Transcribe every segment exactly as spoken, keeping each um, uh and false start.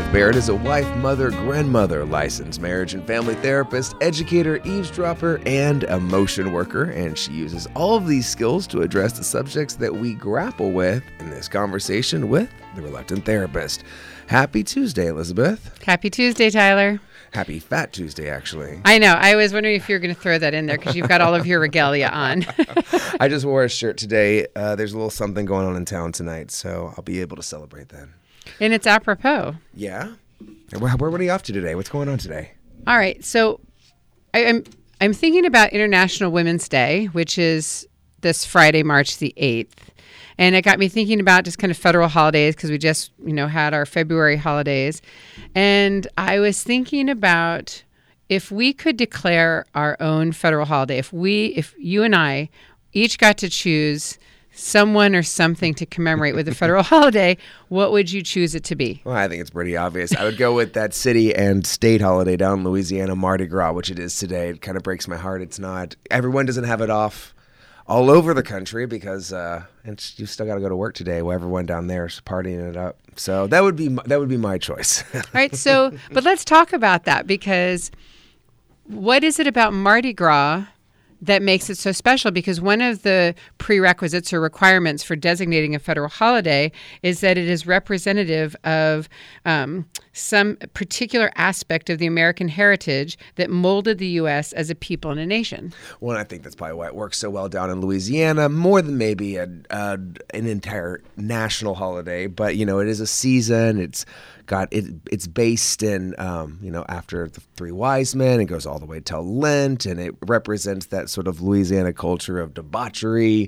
Elizabeth Barrett is a wife, mother, grandmother, licensed marriage and family therapist, educator, eavesdropper, and emotion worker, and she uses all of these skills to address the subjects that we grapple with in this conversation with the Reluctant Therapist. Happy Tuesday, Elizabeth. Happy Tuesday, Tyler. Happy Fat Tuesday, actually. I know. I was wondering if you were going to throw that in there because you've got all of your regalia on. I just wore a shirt today. Uh, there's a little something going on in town tonight, so I'll be able to celebrate then. And it's apropos. Yeah? Where, where are you off to today? What's going on today? All right. So I, I'm I'm thinking about International Women's Day, which is this Friday, March the eighth. And it got me thinking about just kind of federal holidays because we just, you know, had our February holidays. And I was thinking about if we could declare our own federal holiday, if we, if you and I each got to choose someone or something to commemorate with a federal holiday, what would you choose it to be? Well, I think it's pretty obvious. I would go with that city and state holiday down in Louisiana, Mardi Gras, which it is today. It kind of breaks my heart. It's not, everyone doesn't have it off all over the country because uh, it's, you still got to go to work today while everyone down there is partying it up. So that would be my, that would be my choice. All right. So, but let's talk about that because what is it about Mardi Gras that makes it so special? Because one of the prerequisites or requirements for designating a federal holiday is that it is representative of um, some particular aspect of the American heritage that molded the U S as a people and a nation. Well, I think that's probably why it works so well down in Louisiana, more than maybe a, a, an entire national holiday. But, you know, it is a season. It's got it. It's based in, um, you know, after the Three Wise Men. It goes all the way till Lent, and it represents that sort of Louisiana culture of debauchery,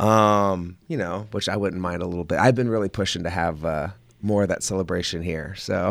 um, you know, which I wouldn't mind a little bit. I've been really pushing to have uh, more of that celebration here, so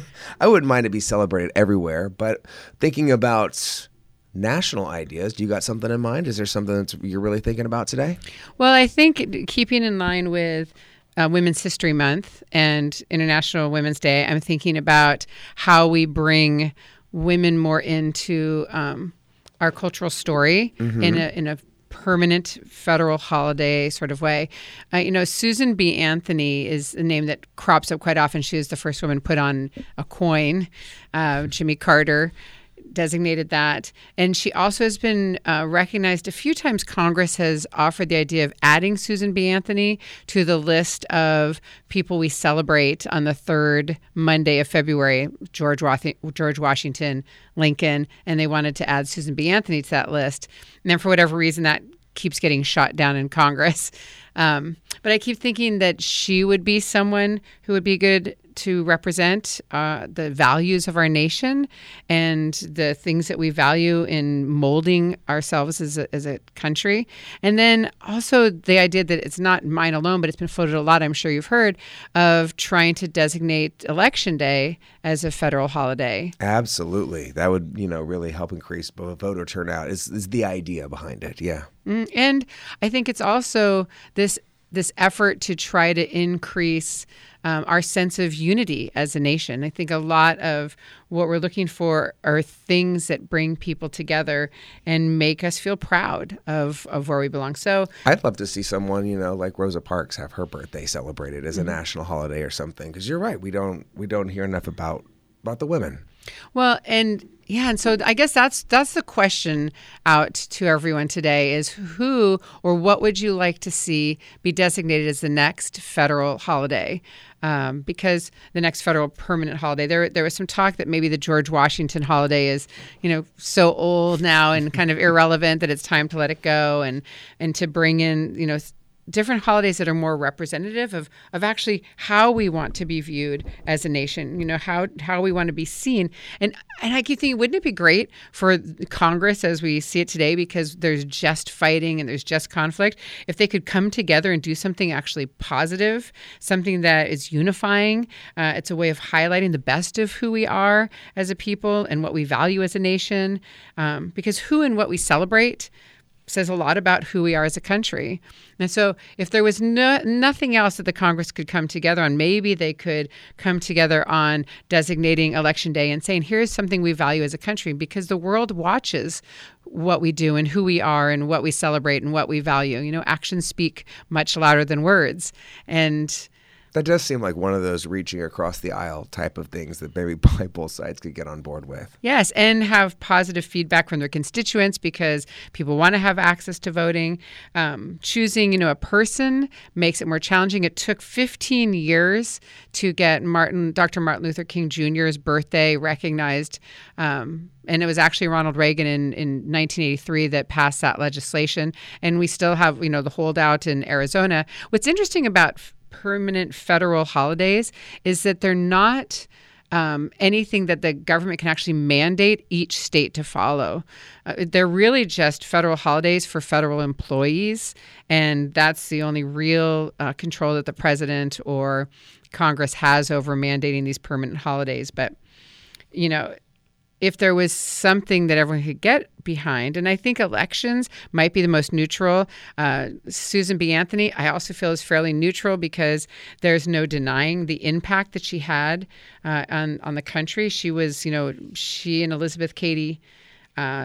I wouldn't mind it be celebrated everywhere. But thinking about national ideas, do you got something in mind? Is there something that you're really thinking about today? Well, I think keeping in line with Uh, Women's History Month and International Women's Day, I'm thinking about how we bring women more into um, our cultural story mm-hmm. in a in a permanent federal holiday sort of way. Uh, you know, Susan B. Anthony is a name that crops up quite often. She was the first woman put on a coin. Uh, Jimmy Carter designated that. And she also has been uh, recognized a few times. Congress has offered the idea of adding Susan B. Anthony to the list of people we celebrate on the third Monday of February, George, Wath- George Washington, Lincoln, and they wanted to add Susan B. Anthony to that list. And then for whatever reason, that keeps getting shot down in Congress. Um, but I keep thinking that she would be someone who would be good to represent uh, the values of our nation and the things that we value in molding ourselves as a, as a country. And then also the idea that it's not mine alone, but it's been floated a lot, I'm sure you've heard, of trying to designate Election Day as a federal holiday. Absolutely. That would, you know, really help increase voter turnout is, is the idea behind it. Yeah. Mm, and I think it's also this this effort to try to increase um, our sense of unity as a nation. I think a lot of what we're looking for are things that bring people together and make us feel proud of, of where we belong. So I'd love to see someone, you know, like Rosa Parks have her birthday celebrated as a mm-hmm. national holiday or something. Because you're right, we don't we don't hear enough about about the women. Well, and yeah, and so I guess that's that's the question out to everyone today is who or what would you like to see be designated as the next federal holiday? Um, because the next federal permanent holiday, there there was some talk that maybe the George Washington holiday is, you know, so old now and kind of irrelevant that it's time to let it go and and to bring in, you know, different holidays that are more representative of, of actually how we want to be viewed as a nation, you know, how how we want to be seen. And and I keep thinking, wouldn't it be great for Congress as we see it today, because there's just fighting and there's just conflict, if they could come together and do something actually positive, something that is unifying. Uh, it's a way of highlighting the best of who we are as a people and what we value as a nation, um, because who and what we celebrate says a lot about who we are as a country. And so if there was no, nothing else that the Congress could come together on, maybe they could come together on designating Election Day and saying, here's something we value as a country, because the world watches what we do and who we are and what we celebrate and what we value. You know, actions speak much louder than words. And That does seem like one of those reaching across the aisle type of things that maybe both sides could get on board with. Yes, and have positive feedback from their constituents because people want to have access to voting. Um, choosing, you know, a person makes it more challenging. It took fifteen years to get Martin, Doctor Martin Luther King Junior's birthday recognized. Um, and it was actually Ronald Reagan in, in nineteen eighty-three that passed that legislation. And we still have, you know, the holdout in Arizona. What's interesting about permanent federal holidays is that they're not um, anything that the government can actually mandate each state to follow. Uh, they're really just federal holidays for federal employees, and that's the only real uh, control that the president or Congress has over mandating these permanent holidays. But, you know, if there was something that everyone could get behind, and I think elections might be the most neutral. Uh, Susan B. Anthony, I also feel is fairly neutral because there's no denying the impact that she had uh, on on the country. She was, you know, she and Elizabeth Cady. Uh,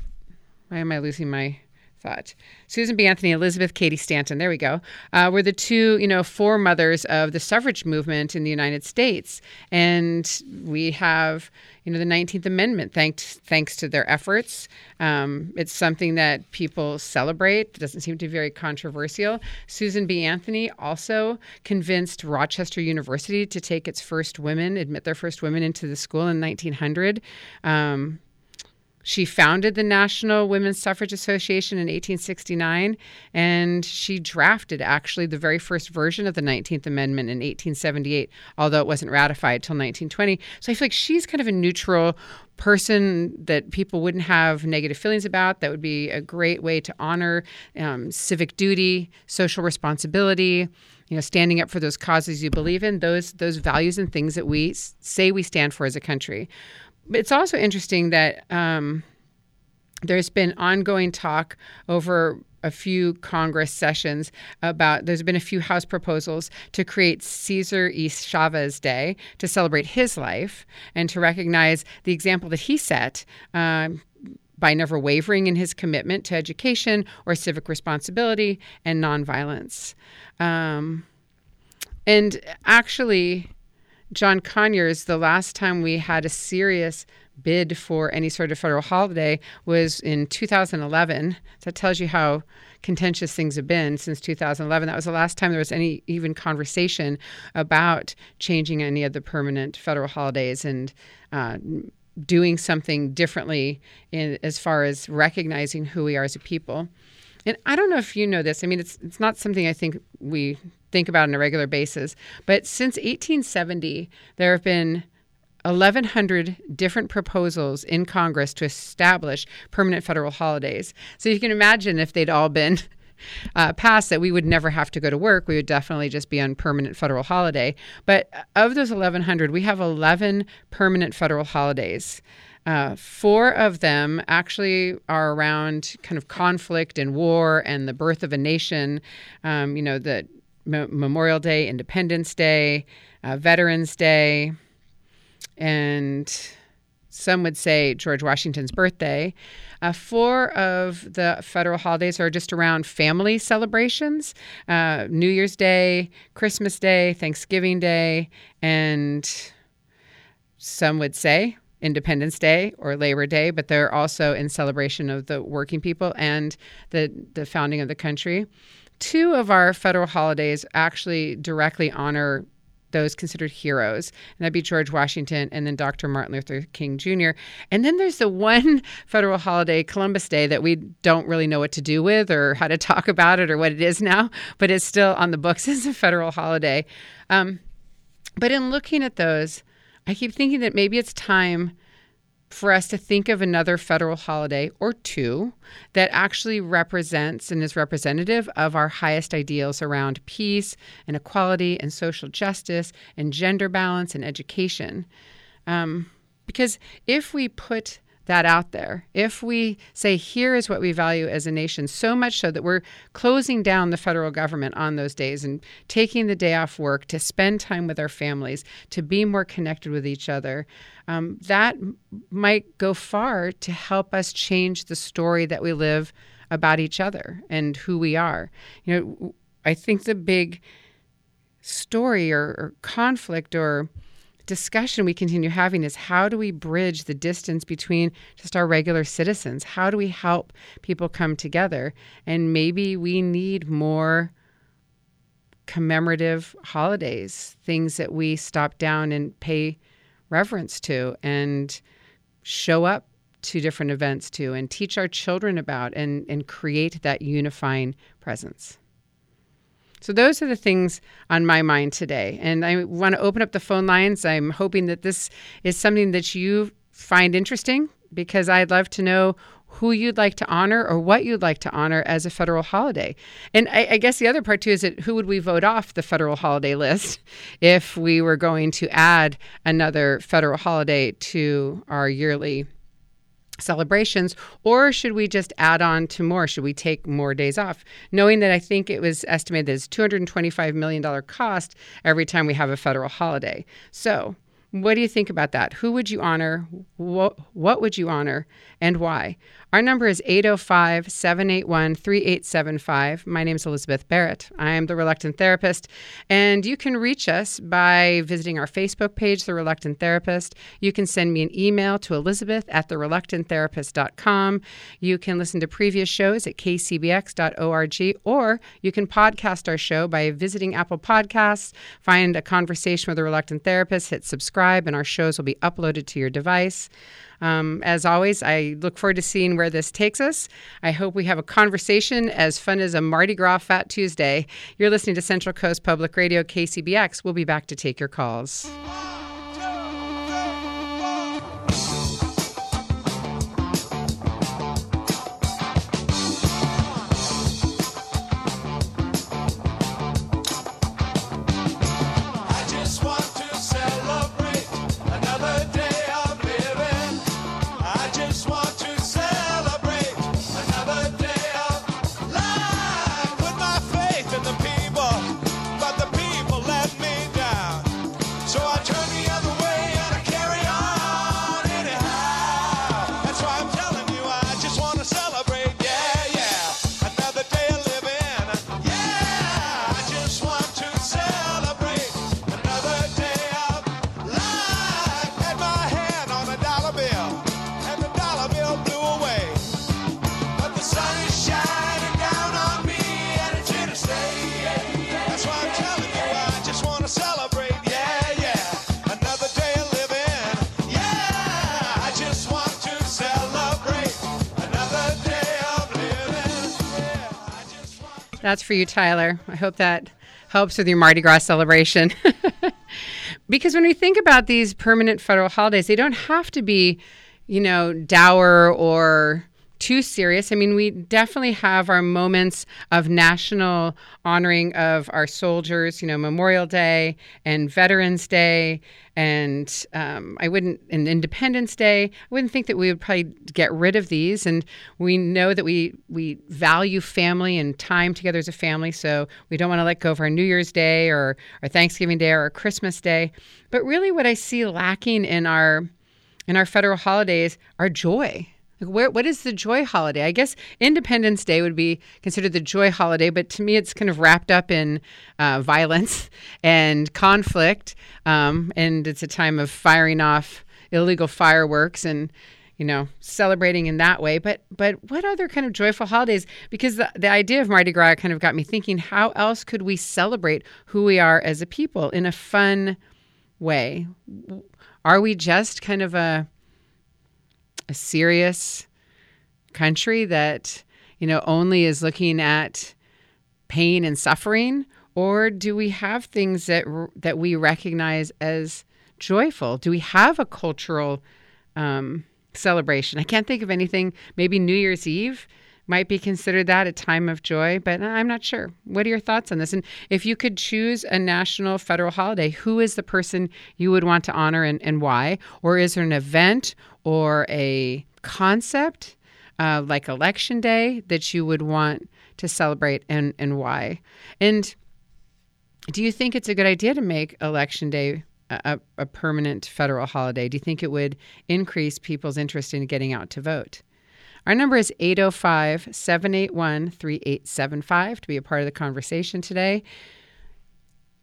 why am I losing my thought? Susan B. Anthony, Elizabeth Cady Stanton, there we go, uh, were the two, you know, foremothers of the suffrage movement in the United States. And we have, you know, the nineteenth Amendment, thanks, thanks to their efforts. Um, it's something that people celebrate. It doesn't seem to be very controversial. Susan B. Anthony also convinced Rochester University to take its first women, admit their first women into the school in nineteen hundred. Um, She founded the National Women's Suffrage Association in eighteen sixty-nine, and she drafted actually the very first version of the nineteenth Amendment in eighteen seventy-eight, although it wasn't ratified till nineteen twenty. So I feel like she's kind of a neutral person that people wouldn't have negative feelings about. That would be a great way to honor um, civic duty, social responsibility, you know, standing up for those causes you believe in, those those values and things that we s- say we stand for as a country. It's also interesting that um, there's been ongoing talk over a few Congress sessions about, there's been a few House proposals to create Cesar E. Chavez Day to celebrate his life and to recognize the example that he set um, by never wavering in his commitment to education or civic responsibility and nonviolence. Um, and actually, John Conyers, the last time we had a serious bid for any sort of federal holiday was in two thousand eleven. So that tells you how contentious things have been since two thousand eleven. That was the last time there was any even conversation about changing any of the permanent federal holidays and uh, doing something differently in as far as recognizing who we are as a people. And I don't know if you know this. I mean, it's it's not something I think we think about on a regular basis. But since eighteen seventy, there have been eleven hundred different proposals in Congress to establish permanent federal holidays. So you can imagine if they'd all been uh, passed, that we would never have to go to work. We would definitely just be on permanent federal holiday. But of those eleven hundred, we have eleven permanent federal holidays. Uh, four of them actually are around kind of conflict and war and the birth of a nation. Um, you know, the M- Memorial Day, Independence Day, uh, Veterans Day, and some would say George Washington's birthday. Uh, four of the federal holidays are just around family celebrations: uh, New Year's Day, Christmas Day, Thanksgiving Day, and some would say Independence Day or Labor Day, but they're also in celebration of the working people and the, the founding of the country. Two of our federal holidays actually directly honor those considered heroes, and that'd be George Washington and then Doctor Martin Luther King Junior And then there's the one federal holiday, Columbus Day, that we don't really know what to do with or how to talk about it or what it is now, but it's still on the books as a federal holiday. Um, but in looking at those, I keep thinking that maybe it's time for us to think of another federal holiday or two that actually represents and is representative of our highest ideals around peace and equality and social justice and gender balance and education. Um, because if we put that out there, if we say, here is what we value as a nation, so much so that we're closing down the federal government on those days and taking the day off work to spend time with our families, to be more connected with each other, um, that m- might go far to help us change the story that we live about each other and who we are. You know, I think the big story or, or conflict or discussion we continue having is how do we bridge the distance between just our regular citizens? How do we help people come together? And maybe we need more commemorative holidays, things that we stop down and pay reverence to and show up to different events to and teach our children about and, and create that unifying presence. So those are the things on my mind today. And I want to open up the phone lines. I'm hoping that this is something that you find interesting, because I'd love to know who you'd like to honor or what you'd like to honor as a federal holiday. And I, I guess the other part too is that who would we vote off the federal holiday list if we were going to add another federal holiday to our yearly celebrations, or should we just add on to more? Should we take more days off? Knowing that I think it was estimated as two hundred twenty-five million dollars cost every time we have a federal holiday. So what do you think about that? Who would you honor? What, what would you honor and why? Our number is eight oh five, seven eight one, three eight seven five. My name is Elizabeth Barrett. I am The Reluctant Therapist, and you can reach us by visiting our Facebook page, The Reluctant Therapist. You can send me an email to elizabeth at the reluctant therapist dot com. You can listen to previous shows at k c b x dot org, or you can podcast our show by visiting Apple Podcasts, find A Conversation with a Reluctant Therapist, hit subscribe, and our shows will be uploaded to your device. Um, as always, I look forward to seeing where this takes us. I hope we have a conversation as fun as a Mardi Gras Fat Tuesday. You're listening to Central Coast Public Radio, K C B X. We'll be back to take your calls. That's for you, Tyler. I hope that helps with your Mardi Gras celebration. Because when we think about these permanent federal holidays, they don't have to be, you know, dour or too serious. I mean, we definitely have our moments of national honoring of our soldiers, you know, Memorial Day and Veterans Day, and um, I wouldn't, and Independence Day. I wouldn't think that we would probably get rid of these. And we know that we we value family and time together as a family, so we don't want to let go of our New Year's Day or our Thanksgiving Day or our Christmas Day. But really, what I see lacking in our in our federal holidays are joy. Like where, what is the joy holiday? I guess Independence Day would be considered the joy holiday, but to me it's kind of wrapped up in uh, violence and conflict, um, and it's a time of firing off illegal fireworks and, you know, celebrating in that way. But but what other kind of joyful holidays? Because the, the idea of Mardi Gras kind of got me thinking, how else could we celebrate who we are as a people in a fun way? Are we just kind of a a serious country that, you know, only is looking at pain and suffering? Or do we have things that that we recognize as joyful? Do we have a cultural um, celebration? I can't think of anything. Maybe New Year's Eve might be considered that a time of joy, but I'm not sure. What are your thoughts on this? And if you could choose a national federal holiday, who is the person you would want to honor and, and why? Or is there an event or a concept uh, like Election Day that you would want to celebrate, and, and why? And do you think it's a good idea to make Election Day a, a permanent federal holiday? Do you think it would increase people's interest in getting out to vote? Our number is eight oh five, seven eight one, three eight seven five to be a part of the conversation today.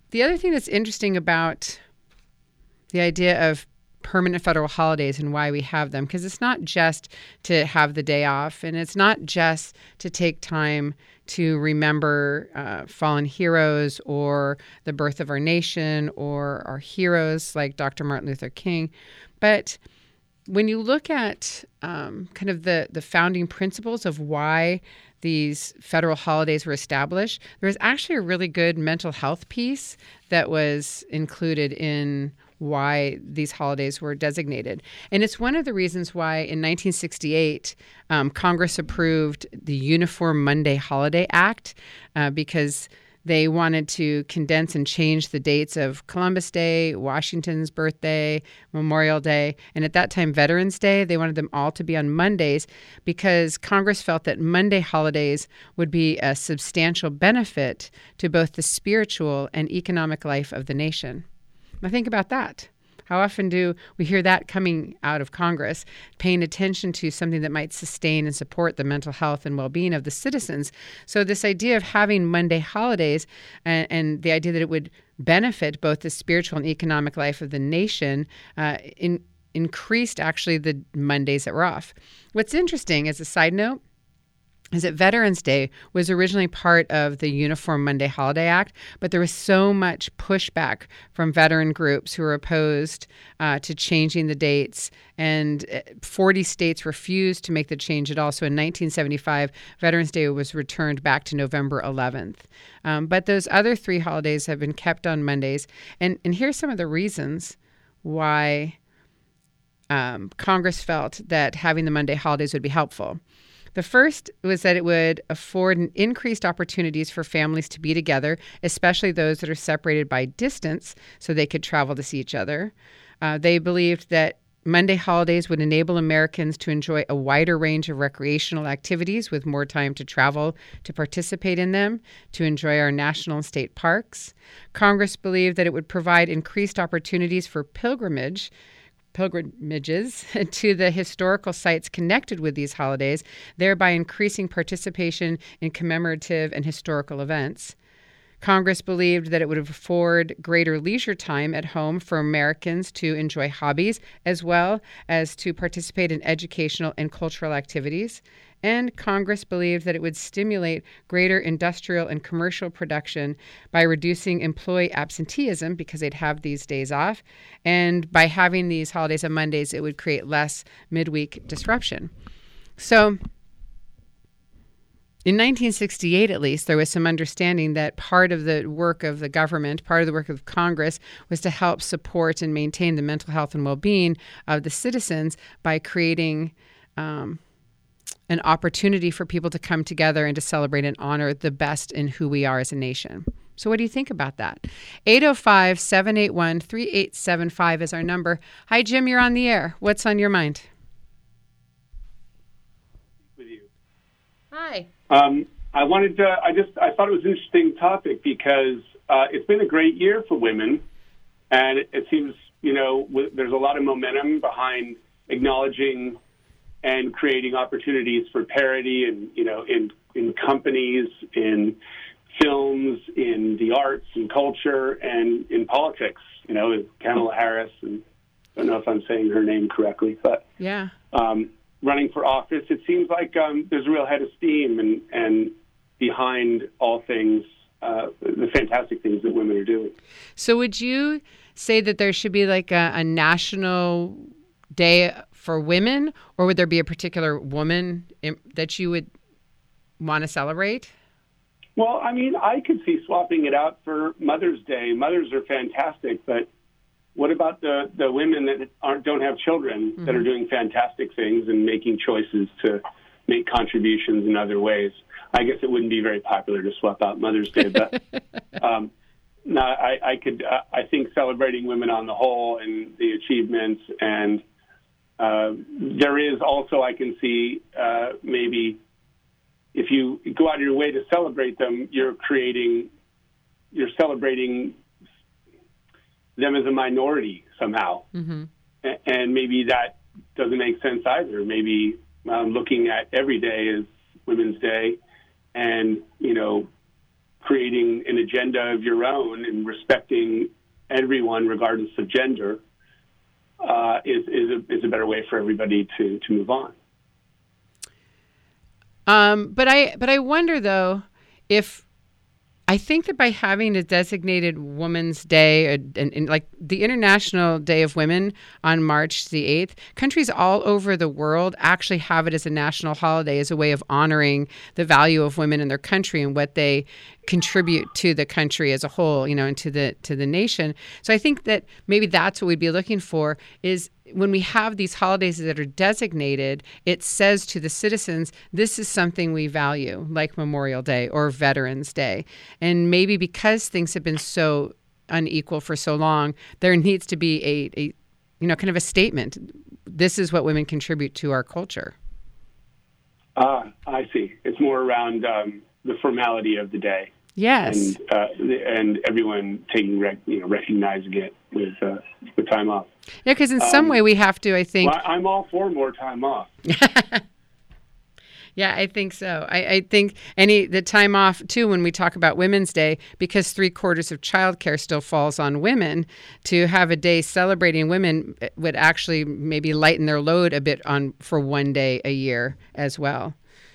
The other thing that's interesting about the idea of permanent federal holidays and why we have them, because it's not just to have the day off, and it's not just to take time to remember uh, fallen heroes or the birth of our nation or our heroes like Doctor Martin Luther King. But when you look at um, kind of the, the founding principles of why these federal holidays were established, there was actually a really good mental health piece that was included in why these holidays were designated. And it's one of the reasons why in nineteen sixty-eight, um, Congress approved the Uniform Monday Holiday Act uh, because they wanted to condense and change the dates of Columbus Day, Washington's birthday, Memorial Day, and at that time, Veterans Day. They wanted them all to be on Mondays because Congress felt that Monday holidays would be a substantial benefit to both the spiritual and economic life of the nation. Now think about that. How often do we hear that coming out of Congress, paying attention to something that might sustain and support the mental health and well-being of the citizens? So this idea of having Monday holidays and, and the idea that it would benefit both the spiritual and economic life of the nation uh, in, increased actually the Mondays that were off. What's interesting, as a side note, is that Veterans Day was originally part of the Uniform Monday Holiday Act, but there was so much pushback from veteran groups who were opposed uh, to changing the dates, and forty states refused to make the change at all. So in nineteen seventy-five, Veterans Day was returned back to November eleventh. Um, but those other three holidays have been kept on Mondays, and, and here's some of the reasons why um, Congress felt that having the Monday holidays would be helpful. The first was that it would afford an increased opportunities for families to be together, especially those that are separated by distance, so they could travel to see each other. Uh, they believed that Monday holidays would enable Americans to enjoy a wider range of recreational activities with more time to travel to participate in them, to enjoy our national and state parks. Congress believed that it would provide increased opportunities for pilgrimage pilgrimages to the historical sites connected with these holidays, thereby increasing participation in commemorative and historical events. Congress believed that it would afford greater leisure time at home for Americans to enjoy hobbies as well as to participate in educational and cultural activities. And Congress believed that it would stimulate greater industrial and commercial production by reducing employee absenteeism because they'd have these days off. And by having these holidays on Mondays, it would create less midweek disruption. So in nineteen sixty-eight, at least, there was some understanding that part of the work of the government, part of the work of Congress, was to help support and maintain the mental health and well-being of the citizens by creating um, an opportunity for people to come together and to celebrate and honor the best in who we are as a nation. So what do you think about that? eight oh five, seven eight one, three eight seven five is our number. Hi, Jim, you're on the air. What's on your mind? With you. Hi. Um, I wanted to, I just, I thought it was an interesting topic because uh, it's been a great year for women. And it, it seems, you know, w- there's a lot of momentum behind acknowledging and creating opportunities for parity and, you know, in, in companies, in films, in the arts and culture, and in politics, you know, with Kamala Harris, and I don't know if I'm saying her name correctly, but yeah, um, running for office, it seems like um, there's a real head of steam and, and behind all things, uh, the fantastic things that women are doing. So would you say that there should be like a, a national day for women, or would there be a particular woman in, that you would want to celebrate? Well, I mean, I could see swapping it out for Mother's Day. Mothers are fantastic, but what about the, the women that aren't don't have children mm-hmm. that are doing fantastic things and making choices to make contributions in other ways? I guess it wouldn't be very popular to swap out Mother's Day, but um, no, I, I could. Uh, I think celebrating women on the whole and the achievements, and uh, there is also I can see uh, maybe. If you go out of your way to celebrate them, you're creating, you're celebrating them as a minority somehow. Mm-hmm. And maybe that doesn't make sense either. Maybe um, looking at every day as Women's Day and, you know, creating an agenda of your own and respecting everyone regardless of gender uh, is is a, is a better way for everybody to to move on. Um, but I but I wonder though if. I think that by having a designated Women's Day, and, and like the International Day of Women on March the eighth, countries all over the world actually have it as a national holiday as a way of honoring the value of women in their country and what they contribute to the country as a whole, you know, and to the to the nation. So I think that maybe that's what we'd be looking for is when we have these holidays that are designated, it says to the citizens, this is something we value, like Memorial Day or Veterans Day. And maybe because things have been so unequal for so long, there needs to be a, a you know, kind of a statement. This is what women contribute to our culture. Ah, uh, I see. It's more around um, the formality of the day. Yes. And, uh, and everyone taking, rec- you know, recognizing it with uh, with time off. Yeah, because in some um, way we have to, I think. Well, I'm all for more time off. Yeah, I think so. I, I think any the time off, too, when we talk about Women's Day, because three quarters of childcare still falls on women, to have a day celebrating women would actually maybe lighten their load a bit on for one day a year as well.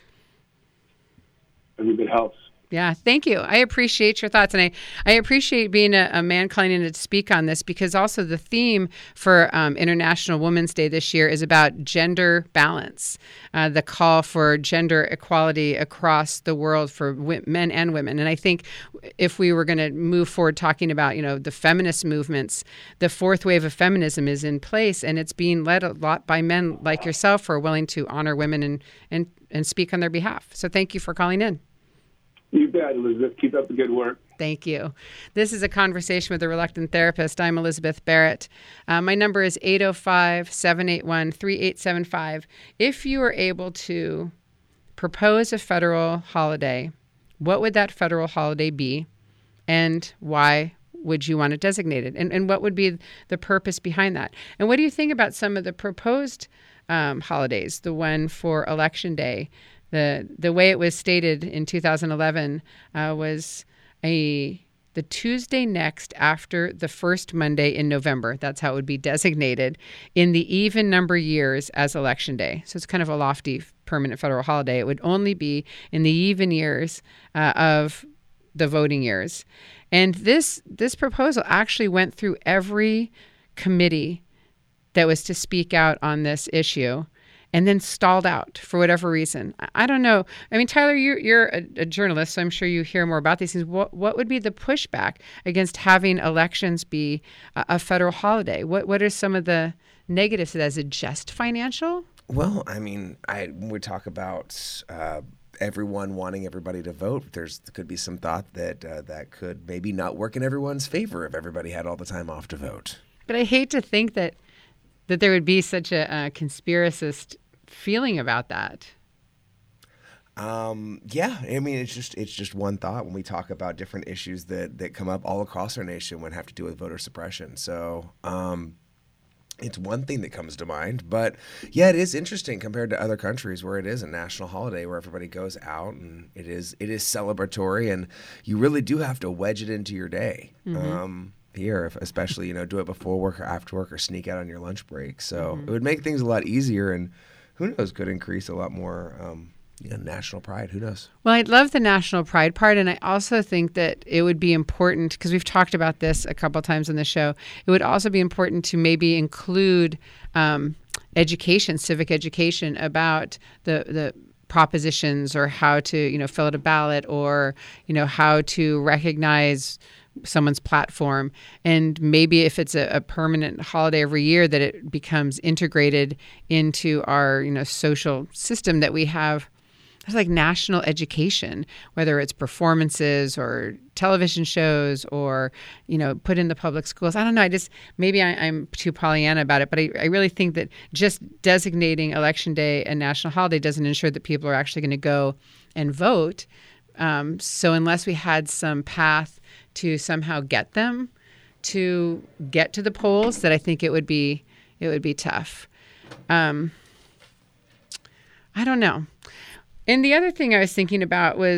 Every bit helps. Yeah, thank you. I appreciate your thoughts. And I, I appreciate being a, a man calling in to speak on this because also the theme for um, International Women's Day this year is about gender balance, uh, the call for gender equality across the world for w- men and women. And I think if we were going to move forward talking about, you know, the feminist movements, the fourth wave of feminism is in place and it's being led a lot by men like yourself who are willing to honor women and, and, and speak on their behalf. So thank you for calling in. You bet, Elizabeth. Keep up the good work. Thank you. This is a conversation with a reluctant therapist. I'm Elizabeth Barrett. Uh, my number is eight oh five, seven eight one, three eight seven five. If you were able to propose a federal holiday, what would that federal holiday be and why would you want it designated? And, and what would be the purpose behind that? And what do you think about some of the proposed um, holidays, the one for Election Day? The the way it was stated in two thousand eleven uh, was a the Tuesday next after the first Monday in November. That's how it would be designated in the even number years as Election Day. So it's kind of a lofty permanent federal holiday. It would only be in the even years uh, of the voting years. And this this proposal actually went through every committee that was to speak out on this issue, and then stalled out for whatever reason. I don't know. I mean, Tyler, you're, you're a, a journalist, so I'm sure you hear more about these things. What, what would be the pushback against having elections be a, a federal holiday? What What are some of the negatives to that? Is it just financial? Well, I mean, I when we talk about uh, everyone wanting everybody to vote, there's there could be some thought that uh, that could maybe not work in everyone's favor if everybody had all the time off to vote. But I hate to think that that there would be such a, a conspiracist feeling about that. Um, yeah, I mean, it's just it's just one thought when we talk about different issues that, that come up all across our nation when have to do with voter suppression. So um, it's one thing that comes to mind. But yeah, it is interesting compared to other countries where it is a national holiday where everybody goes out and it is it is celebratory and you really do have to wedge it into your day. Mm-hmm. Um, here, if, especially, you know, do it before work or after work or sneak out on your lunch break. So mm-hmm. it would make things a lot easier and who knows, could increase a lot more um, you know, national pride. Who knows? Well, I'd love the national pride part. And I also think that it would be important, because we've talked about this a couple of times on the show, it would also be important to maybe include um, education, civic education about the the propositions or how to, you know, fill out a ballot or, you know, how to recognize someone's platform. And maybe if it's a, a permanent holiday every year, that it becomes integrated into our, you know, social system that we have. It's like national education, whether it's performances or television shows or, you know, put in the public schools. I don't know. I just, maybe I, I'm too Pollyanna about it, but I, I really think that just designating Election Day a national holiday doesn't ensure that people are actually going to go and vote. Um, so unless we had some path to somehow get them to get to the polls, that I think it would be it would be tough. Um, I don't know. And the other thing I was thinking about was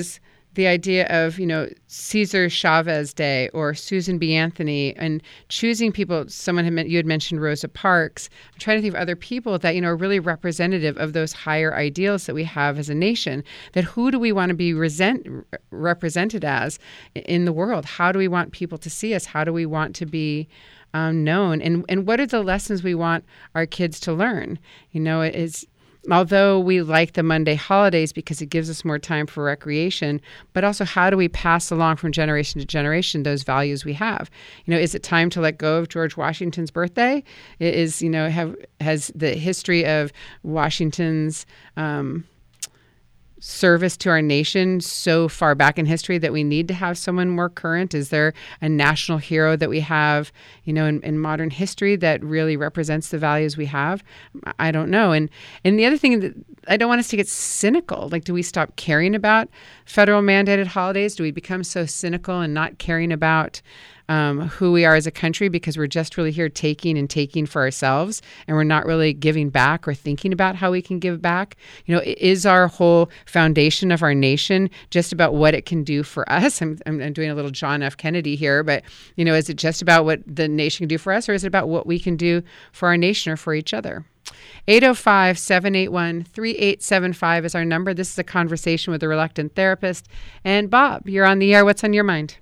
the idea of, you know, Cesar Chavez Day or Susan B. Anthony, and choosing people. Someone had, you had mentioned Rosa Parks. I'm trying to think of other people that, you know, are really representative of those higher ideals that we have as a nation. That who do we want to be resent, represented as in the world? How do we want people to see us? How do we want to be um, known? And and what are the lessons we want our kids to learn? You know, it is. Although we like the Monday holidays because it gives us more time for recreation, but also how do we pass along from generation to generation those values we have? You know, is it time to let go of George Washington's birthday? It is, you know, have has the history of Washington's um, service to our nation so far back in history that we need to have someone more current? Is there a national hero that we have, you know, in, in modern history that really represents the values we have? I don't know. And and the other thing that I don't want us to get cynical. Like, do we stop caring about federal mandated holidays? Do we become so cynical and not caring about Um, who we are as a country because we're just really here taking and taking for ourselves, and we're not really giving back or thinking about how we can give back? You know, is our whole foundation of our nation just about what it can do for us? I'm, I'm doing a little John F. Kennedy here, but, you know, is it just about what the nation can do for us, or is it about what we can do for our nation or for each other? eight oh five, seven eight one, three eight seven five is our number. This is a conversation with a reluctant therapist. And Bob, you're on the air. What's on your mind?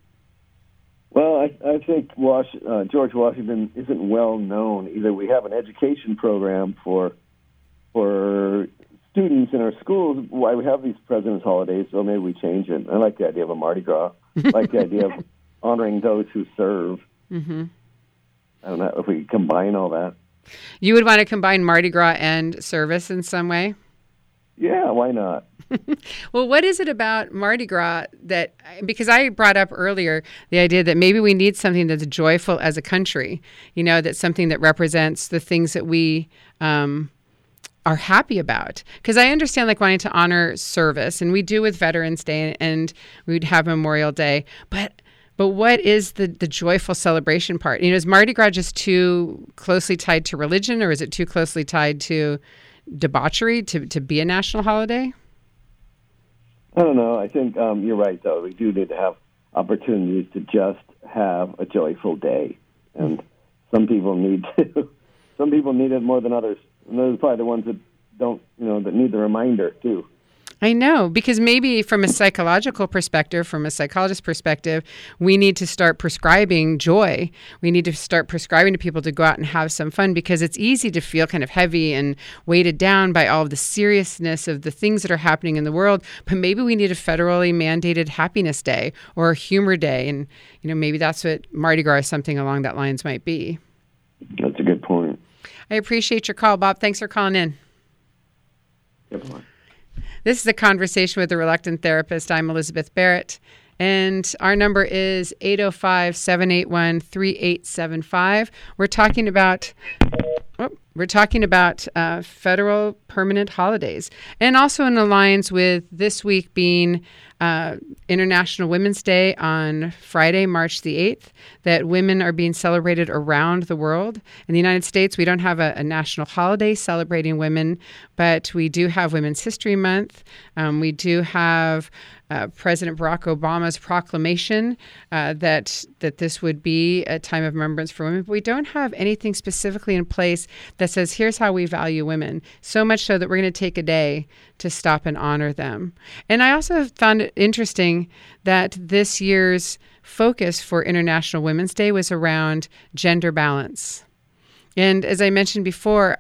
Well, I, I think Was, uh, George Washington isn't well known. Either we have an education program for for students in our schools, why we have these President's holidays, so maybe we change it. I like the idea of a Mardi Gras. I like the idea of honoring those who serve. Mm-hmm. I don't know if we combine all that. You would want to combine Mardi Gras and service in some way? Yeah, why not? Well, what is it about Mardi Gras that, because I brought up earlier the idea that maybe we need something that's joyful as a country, you know, that's something that represents the things that we um, are happy about. Because I understand like wanting to honor service, and we do with Veterans Day, and we'd have Memorial Day, but But what is the, the joyful celebration part? You know, is Mardi Gras just too closely tied to religion, or is it too closely tied to debauchery to, to be a national holiday? I don't know. I think um, you're right, though. We do need to have opportunities to just have a joyful day. And some people need to. Some people need it more than others. And those are probably the ones that don't, you know, that need the reminder, too. I know, because maybe from a psychological perspective, from a psychologist's perspective, we need to start prescribing joy. We need to start prescribing to people to go out and have some fun, because it's easy to feel kind of heavy and weighted down by all of the seriousness of the things that are happening in the world. But maybe we need a federally mandated happiness day or a humor day. And, you know, maybe that's what Mardi Gras, something along that lines might be. That's a good point. I appreciate your call, Bob. Thanks for calling in. Good point. This is a conversation with a reluctant therapist. I'm Elizabeth Barrett, and our number is eight oh five, seven eight one, three eight seven five. We're talking about oh, we're talking about uh, federal permanent holidays, and also in alliance with this week being uh, International Women's Day on Friday, March the eighth, that women are being celebrated around the world. In the United States, we don't have a, a national holiday celebrating women, but we do have Women's History Month. Um, we do have uh, President Barack Obama's proclamation uh, that that this would be a time of remembrance for women. But we don't have anything specifically in place that says, here's how we value women, so much so that we're going to take a day to stop and honor them. And I also found it interesting that this year's focus for International Women's Day was around gender balance. And as I mentioned before,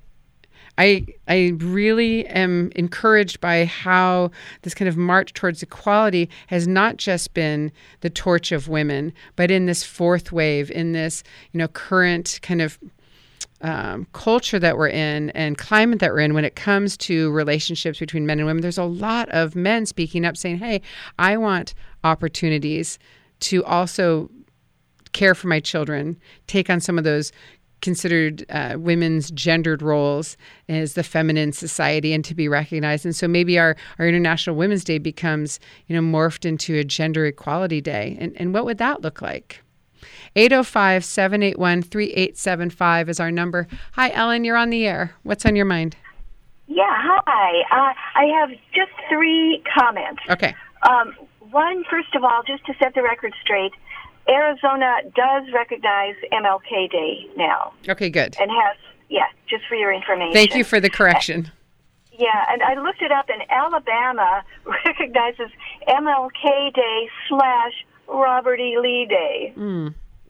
I I really am encouraged by how this kind of march towards equality has not just been the torch of women, but in this fourth wave, in this, you know, current kind of Um, culture that we're in and climate that we're in when it comes to relationships between men and women. There's a lot of men speaking up saying, hey, I want opportunities to also care for my children, take on some of those considered uh, women's gendered roles as the feminine society, and to be recognized. And so maybe our, our International Women's Day becomes, you know, morphed into a gender equality day. And, and what would that look like? eight oh five, seven eight one, three eight seven five is our number. Hi, Ellen, you're on the air. What's on your mind? Yeah, hi. Uh, I have just three comments. Okay. Um, one, first of all, just to set the record straight, Arizona does recognize M L K Day now. Okay, good. And has, yeah, just for your information. Thank you for the correction. Yeah, and I looked it up, and Alabama recognizes M L K Day slash Robert E. Lee Day, mm.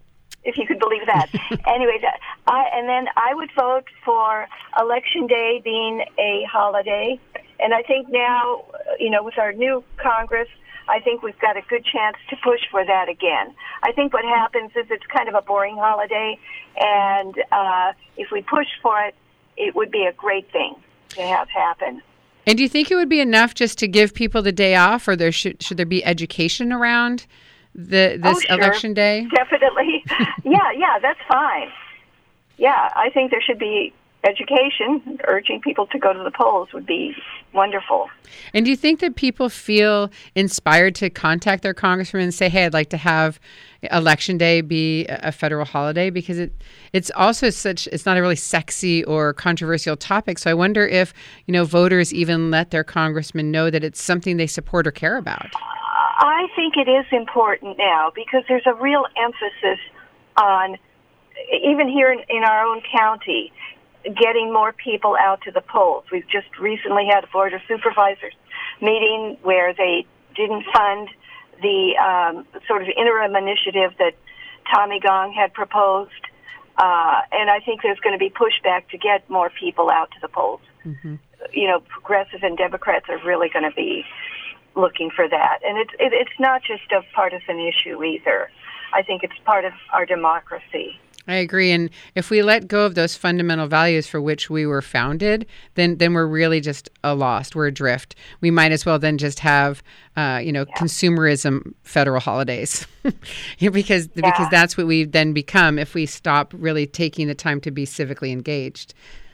if you could believe that. Anyway, that, I, and then I would vote for Election Day being a holiday. And I think now, you know, with our new Congress, I think we've got a good chance to push for that again. I think what happens is it's kind of a boring holiday, and uh, if we push for it, it would be a great thing to have happen. And do you think it would be enough just to give people the day off, or there should should there be education around the this oh, sure. election day? Definitely. yeah, yeah, that's fine. Yeah, I think there should be education. Urging people to go to the polls would be wonderful. And do you think that people feel inspired to contact their congressman and say, hey, I'd like to have Election Day be a federal holiday? Because it it's also such, it's not a really sexy or controversial topic. So I wonder if, you know, voters even let their congressman know that it's something they support or care about. I think it is important now because there's a real emphasis on, even here in, in our own county, getting more people out to the polls. We've just recently had a Board of Supervisors meeting where they didn't fund the um, sort of interim initiative that Tommy Gong had proposed. Uh, and I think there's going to be pushback to get more people out to the polls. Mm-hmm. You know, progressive and Democrats are really going to be looking for that. And it's, it, it's not just a partisan issue either. I think it's part of our democracy. I agree. And if we let go of those fundamental values for which we were founded, then then we're really just a lost. We're adrift. We might as well then just have, uh, you know, yeah. consumerism federal holidays because yeah. because that's what we then become if we stop really taking the time to be civically engaged.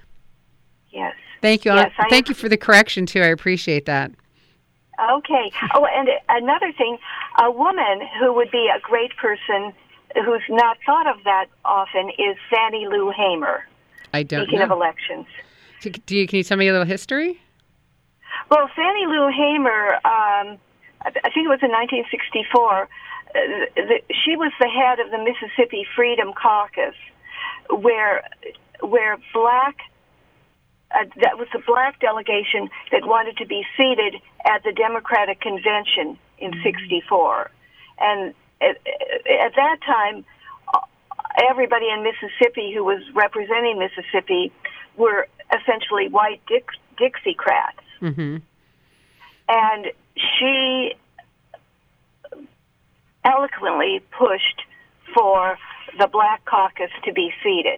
Yes. Thank you. Yes, Thank you for the correction, too. I appreciate that. Okay. Oh, and another thing, a woman who would be a great person who's not thought of that often is Fannie Lou Hamer. I don't Speaking know. of elections. Do you, can you tell me a little history? Well, Fannie Lou Hamer, um, I think it was in nineteen sixty-four, uh, the, she was the head of the Mississippi Freedom Caucus, where where black, uh, that was the black delegation that wanted to be seated at the Democratic Convention in sixty-four. And At, at that time, everybody in Mississippi who was representing Mississippi were essentially white Dix, Dixiecrats. Mm-hmm. And she eloquently pushed for the Black Caucus to be seated.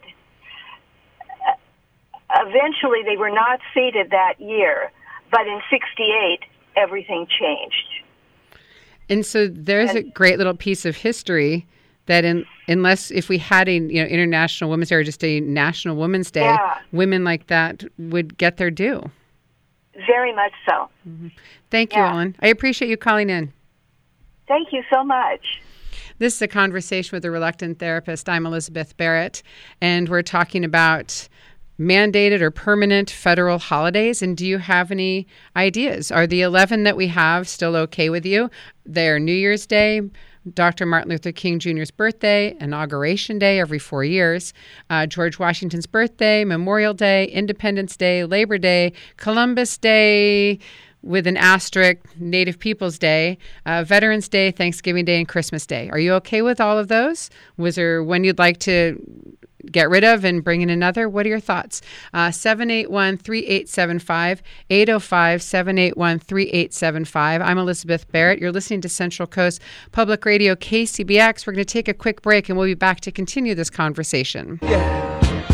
Eventually, they were not seated that year, but in sixty-eight, everything changed. And so there's a great little piece of history that in, unless if we had a you know International Women's Day or just a National Women's Day, yeah. women like that would get their due. Very much so. Mm-hmm. Thank you, yeah. Ellen. I appreciate you calling in. Thank you so much. This is a conversation with a reluctant therapist. I'm Elizabeth Barrett, and we're talking about mandated or permanent federal holidays. And do you have any ideas? Are the eleven that we have still okay with you? They're New Year's Day, Doctor Martin Luther King Junior's birthday, Inauguration Day every four years, uh, George Washington's birthday, Memorial Day, Independence Day, Labor Day, Columbus Day, with an asterisk, Native Peoples Day, uh, Veterans Day, Thanksgiving Day, and Christmas Day. Are you okay with all of those? Was there one you'd like to get rid of and bring in another? What are your thoughts? Uh, seven eight one, three eight seven five, eight oh five, seven eight one, three eight seven five. I'm Elizabeth Barrett. You're listening to Central Coast Public Radio, K C B X. We're going to take a quick break, and we'll be back to continue this conversation. Yeah.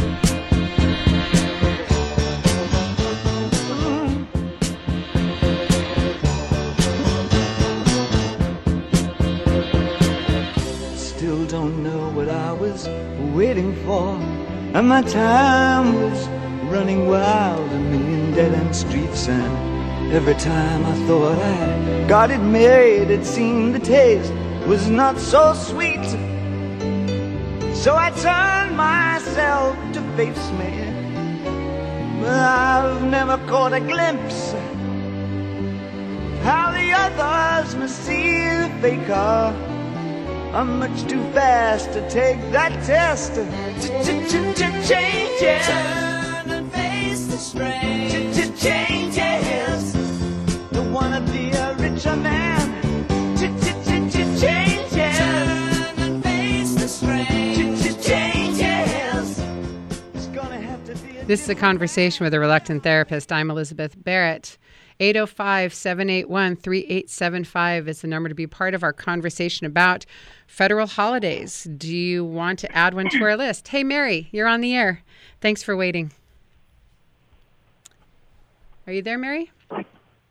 Still don't know what I was waiting for, and my time was running wild, a million dead-end streets, and every time I thought I got it made, it seemed the taste was not so sweet. So I turned myself to face me, but I've never caught a glimpse of how the others must see the fake car. I'm much too fast to take that test. Changes. Turn and face the strain. Changes. Don't wanna be a richer man. Changes. Turn and face the strain. Changes. It's gonna have to be. This is a conversation with a reluctant therapist. I'm Elizabeth Barrett. eight oh five, seven eight one, three eight seven five is the number to be part of our conversation about federal holidays. Do you want to add one to our list? Hey, Mary, you're on the air. Thanks for waiting. Are you there, Mary? Mary?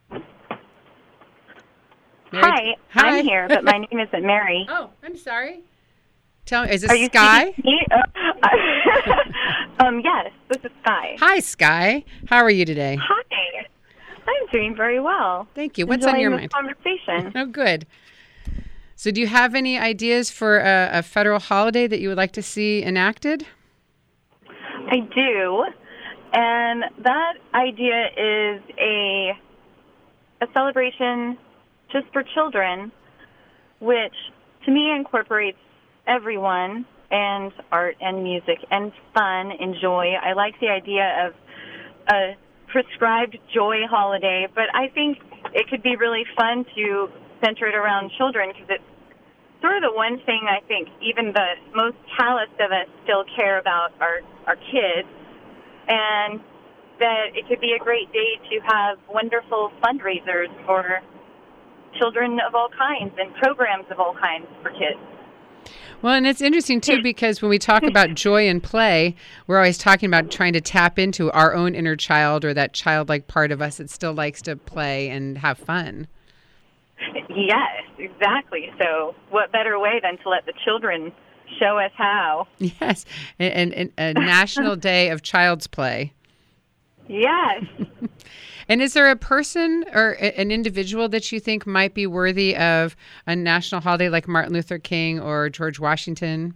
Hi, Hi, I'm here, but my name isn't Mary. Oh, I'm sorry. Tell me, is this Are you Sky? speaking to me? um, yes, this is Sky. Hi, Sky. How are you today? Hi. I'm doing very well. Thank you. What's Enjoying on your this mind? Conversation. Oh, good. So do you have any ideas for a, a federal holiday that you would like to see enacted? I do, and that idea is a a celebration just for children, which to me incorporates everyone and art and music and fun and joy. I like the idea of a prescribed joy holiday, but I think it could be really fun to center it around children because it's sort of the one thing I think even the most calloused of us still care about our, our kids, and that it could be a great day to have wonderful fundraisers for children of all kinds and programs of all kinds for kids. Well, and it's interesting, too, because when we talk about joy and play, we're always talking about trying to tap into our own inner child or that childlike part of us that still likes to play and have fun. Yes, exactly. So what better way than to let the children show us how? Yes, and, and, and a National Day of Child's Play. Yes. And is there a person or a, an individual that you think might be worthy of a national holiday like Martin Luther King or George Washington?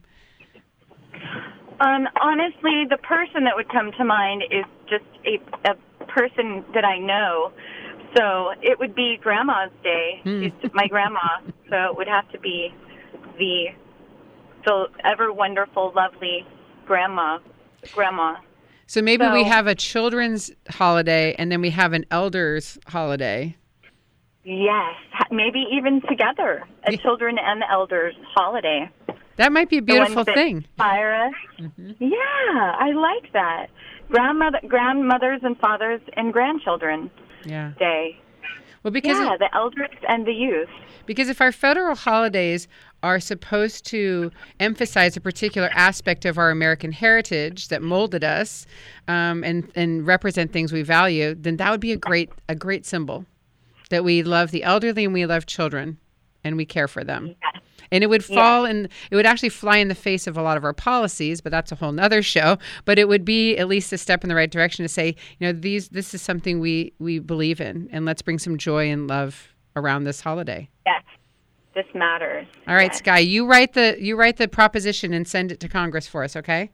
Um, honestly, the person that would come to mind is just a, a person that I know. So it would be Grandma's Day. Hmm. She's my grandma. So it would have to be the, the ever wonderful, lovely grandma. Grandma. So maybe So- we have a children's holiday and then we have an elders holiday. Yes, ha- maybe even together, a children and elders holiday. That might be a The ones beautiful that thing. Inspire us. Mm-hmm. Yeah, I like that. Grandmother, grandmothers and fathers and grandchildren Yeah. day. Well, because Yeah, it- the elders and the youth. Because if our federal holidays are supposed to emphasize a particular aspect of our American heritage that molded us um, and, and represent things we value, then that would be a great a great symbol that we love the elderly and we love children and we care for them. Yes. And it would fall in, it would actually fly in the face of a lot of our policies, but that's a whole nother show. But it would be at least a step in the right direction to say, you know, these this is something we, we believe in, and let's bring some joy and love around this holiday. Yes, this matters. All right, Yes. Sky, you write the you write the proposition and send it to Congress for us, okay?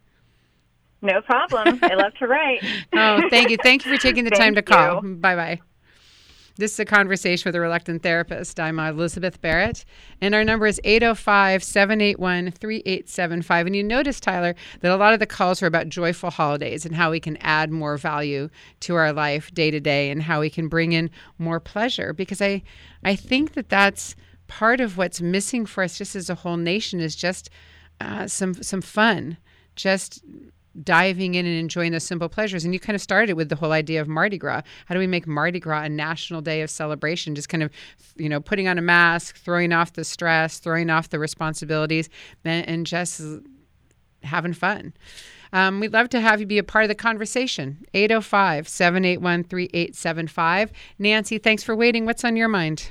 No problem. I love to write. Oh, thank you. Thank you for taking the time to Thank call. you. Bye-bye. This is a conversation with a reluctant therapist. I'm Elizabeth Barrett, and our number is eight oh five, seven eight one, three eight seven five. And you notice, Tyler, that a lot of the calls are about joyful holidays and how we can add more value to our life day to day and how we can bring in more pleasure. Because I, I think that that's part of what's missing for us just as a whole nation is just uh, some some fun, just diving in and enjoying those simple pleasures. And you kind of started with the whole idea of Mardi Gras. How do we make Mardi Gras a national day of celebration? Just kind of, you know, putting on a mask, throwing off the stress, throwing off the responsibilities, and, and just having fun. Um, we'd love to have you be a part of the conversation. eight oh five, seven eight one, three eight seven five. Nancy, thanks for waiting. What's on your mind?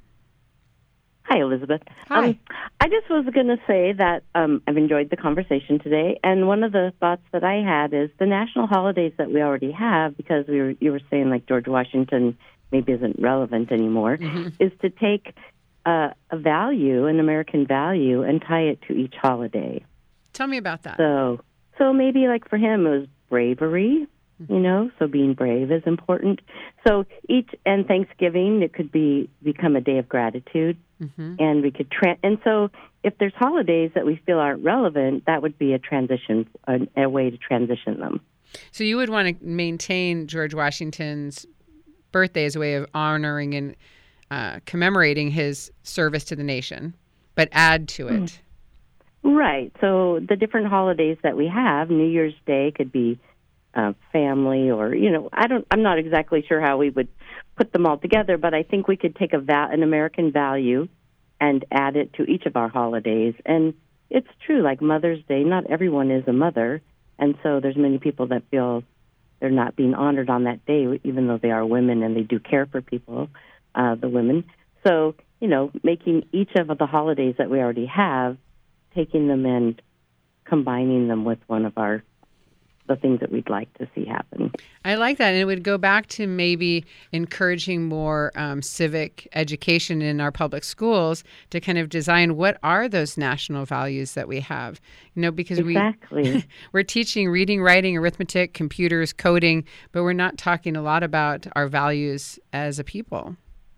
Hi, Elizabeth. Hi. Um, I just was going to say that um, I've enjoyed the conversation today, and one of the thoughts that I had is the national holidays that we already have, because we were, you were saying like George Washington maybe isn't relevant anymore, Mm-hmm. is to take uh, a value, an American value, and tie it to each holiday. Tell me about that. So, so maybe like for him it was bravery, You know, so being brave is important. So each and Thanksgiving, it could be become a day of gratitude, mm-hmm. and we could tra- and so if there's holidays that we feel aren't relevant, that would be a transition, a, a way to transition them. So you would want to maintain George Washington's birthday as a way of honoring and uh, commemorating his service to the nation, but add to it. Mm-hmm. Right. So the different holidays that we have, New Year's Day could be Uh, family, or you know, I don't. I'm not exactly sure how we would put them all together, but I think we could take a val- an American value and add it to each of our holidays. And it's true, like Mother's Day. Not everyone is a mother, and so there's many people that feel they're not being honored on that day, even though they are women and they do care for people, uh, the women. So you know, making each of the holidays that we already have, taking them and combining them with one of our the things that we'd like to see happen. I like that. And it would go back to maybe encouraging more um, civic education in our public schools to kind of design what are those national values that we have. You know, because exactly. we, we're teaching reading, writing, arithmetic, computers, coding, but we're not talking a lot about our values as a people.